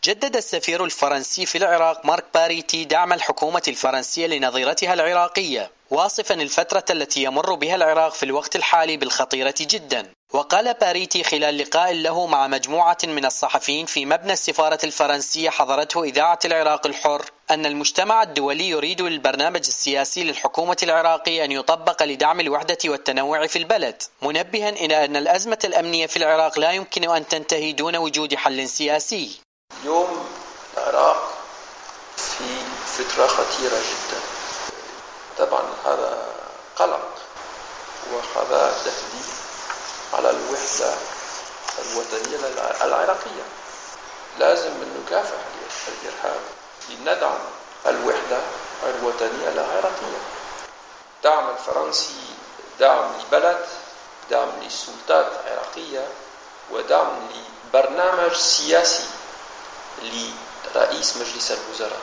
جدد السفير الفرنسي في العراق مارك باريتي دعم الحكومة الفرنسية لنظيرتها العراقية، واصفا الفترة التي يمر بها العراق في الوقت الحالي بالخطيرة جدا. وقال باريتي خلال لقاء له مع مجموعة من الصحفيين في مبنى السفارة الفرنسية حضرته إذاعة العراق الحر أن المجتمع الدولي يريد البرنامج السياسي للحكومة العراقية أن يطبق لدعم الوحدة والتنوع في البلد، منبها إلى أن الأزمة الأمنية في العراق لا يمكن أن تنتهي دون وجود حل سياسي. اليوم العراق في فترة خطيرة جدا، طبعا هذا قلق وهذا تهديد على الوحدة الوطنية العراقية. لازم نكافح الإرهاب لندعم الوحدة الوطنية العراقية. دعم الفرنسي دعم لبلد، دعم للسلطات العراقية، ودعم لبرنامج سياسي لرئيس مجلس الوزراء،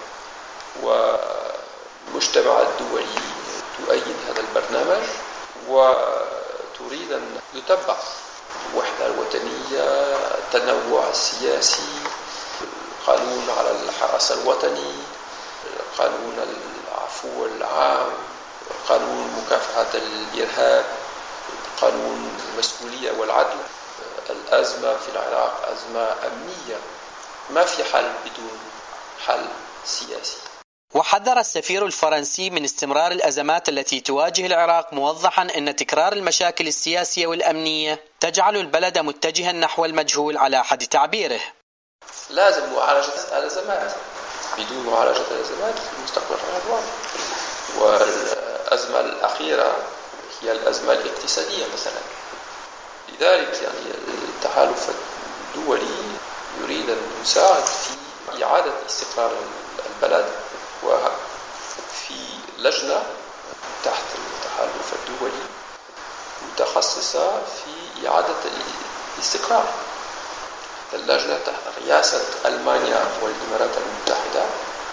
والمجتمع الدولي تؤيد هذا البرنامج وتريد أن يطبق الوحدة الوطنية، التنوع السياسي، القانون على الحرس الوطني، قانون العفو العام، قانون مكافحة الإرهاب، قانون المسؤولية والعدل. الأزمة في العراق أزمة أمنية، ما في حل بدون حل سياسي. وحذر السفير الفرنسي من استمرار الأزمات التي تواجه العراق، موضحا أن تكرار المشاكل السياسية والأمنية تجعل البلد متجها نحو المجهول على حد تعبيره. لازم معالجة الأزمات، بدون معالجة الأزمات المستقبل غير واضح. والأزمة الأخيرة هي الأزمة الاقتصادية مثلا. لذلك التحالف الدولي يريد أن يساعد في إعادة استقرار البلد، وفي لجنة تحت التحالف الدولي متخصصة في إعادة الاستقرار. اللجنة تحت رئاسة ألمانيا والإمارات المتحدة،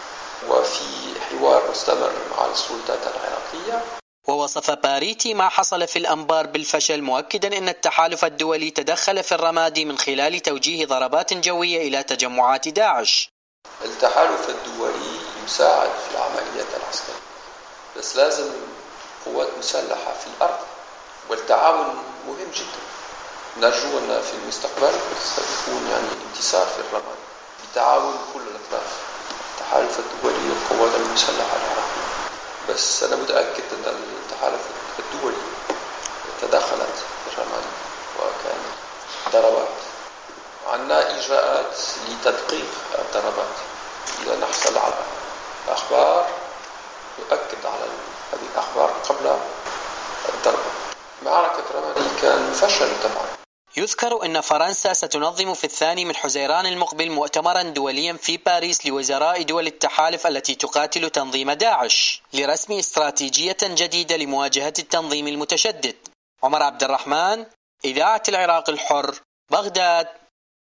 وفي حوار مستمر مع السلطات العراقية. ووصف باريتي ما حصل في الأنبار بالفشل، مؤكدا أن التحالف الدولي تدخل في الرمادي من خلال توجيه ضربات جوية إلى تجمعات داعش. التحالف الدولي يساعد في العمليات العسكرية، بس لازم قوات مسلحة في الأرض، والتعاون مهم جدا. نرجو أن في المستقبل سيكون انتصار في الرمادي بتعاون كل الأطراف، التحالف الدولي والقوات المسلحة العراقية. بس أنا متأكد أن التحالف الدولي تدخلت في الرمادي وكان ضربات. عندنا إجراءات لتدقيق الضربات. إذا نحصل على أخبار نؤكد على هذه الأخبار قبل الضربة. معركة رمادي كان فشل طبعا. يذكر أن فرنسا ستنظم في 2 حزيران المقبل مؤتمرا دوليا في باريس لوزراء دول التحالف التي تقاتل تنظيم داعش، لرسم استراتيجية جديدة لمواجهة التنظيم المتشدد. عمر عبد الرحمن، إذاعة العراق الحر، بغداد.